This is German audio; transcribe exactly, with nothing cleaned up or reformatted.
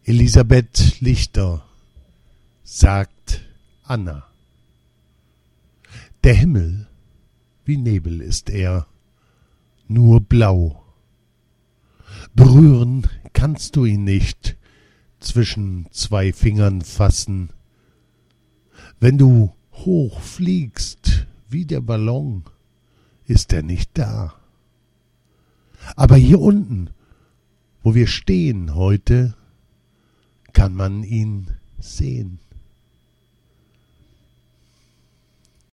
Elisabeth Lichter, sagt Anna. Der Himmel, wie Nebel ist er, nur blau. Berühren kannst du ihn nicht, zwischen zwei Fingern fassen. Wenn du hoch fliegst, wie der Ballon, ist er nicht da. Aber hier unten, wo wir stehen heute, kann man ihn sehen.